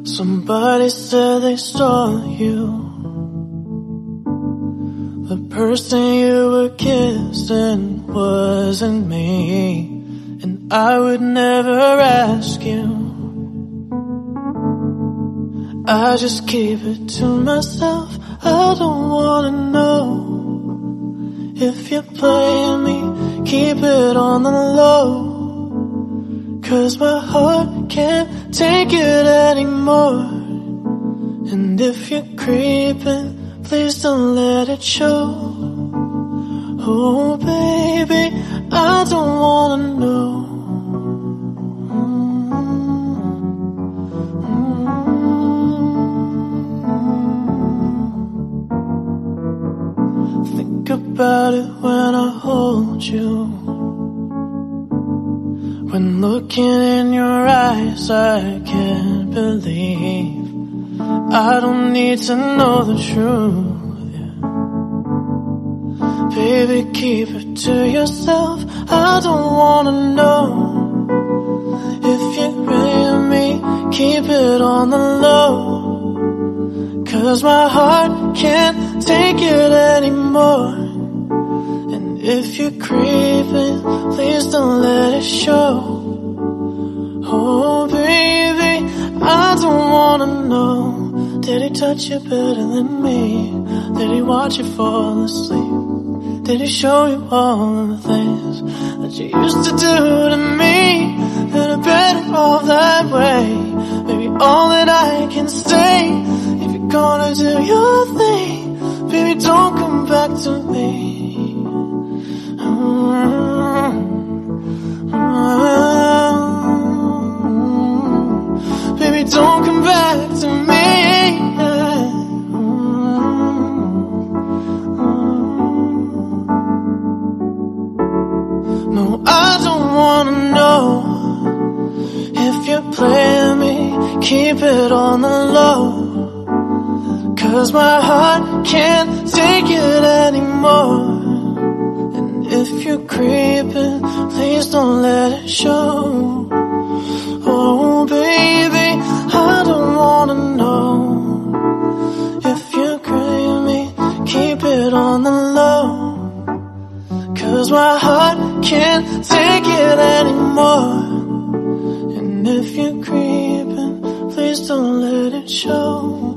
Somebody said they saw you. The person you were kissing wasn't me, and I would never ask you. I just keep it to myself. I don't wanna know if you're playing me. Keep it on the low, 'cause my heart can't take it anymore. And if you're creeping, please don't let it show. Oh baby, I don't wanna know. Think about it when I hold you. When looking in your eyes, I can't believe I don't need to know the truth, yeah. Baby, keep it to yourself. I don't wanna know if you're ready me. Keep it on the low, 'cause my heart can't take it anymore. And if you're creeping, please don't let it show. Oh baby, I don't wanna know. Did he touch you better than me? Did he watch you fall asleep? Did he show you all the things that you used to do to me? That are better off that way. Maybe all that I can say, if you're gonna do your thing, baby, don't come back to me. Baby, don't come back to me. No, I don't wanna know if you're playing me. Keep it on the low, 'cause my heart can't take it anymore. And if you're creeping, please don't let it show. Oh baby, I don't wanna know if you're craving me. Keep it on the low, 'cause my heart can't take it anymore. And if you're creeping, please don't let it show.